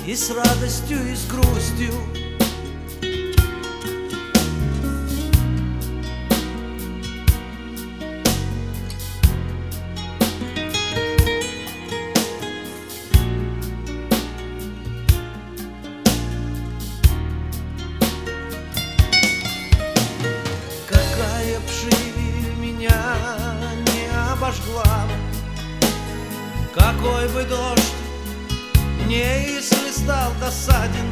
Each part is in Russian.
и с радостью, и с грустью. Какая пши меня не обожгла, какой бы дождь не исхлестал досаден,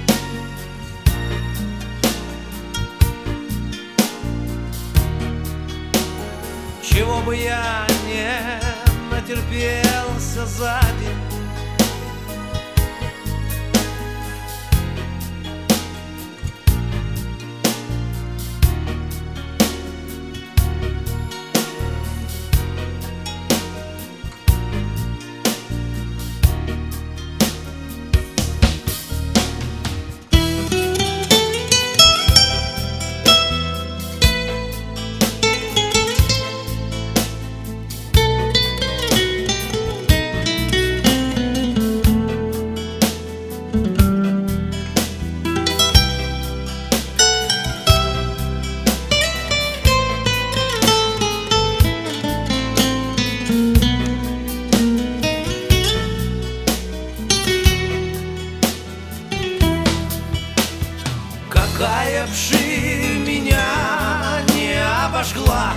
чего бы я не натерпелся за день. Какая пши меня не обожгла,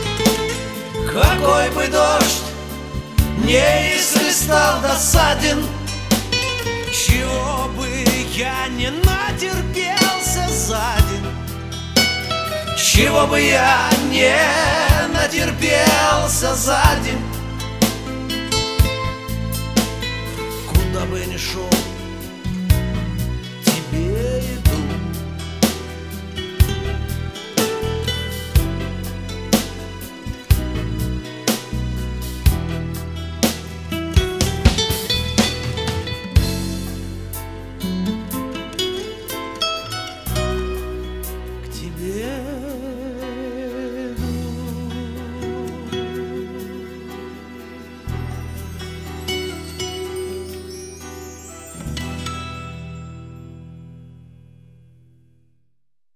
какой бы дождь не исхлестал досаден, чего бы я не натерпелся за день, чего бы я не натерпелся за день. Куда бы я ни шел,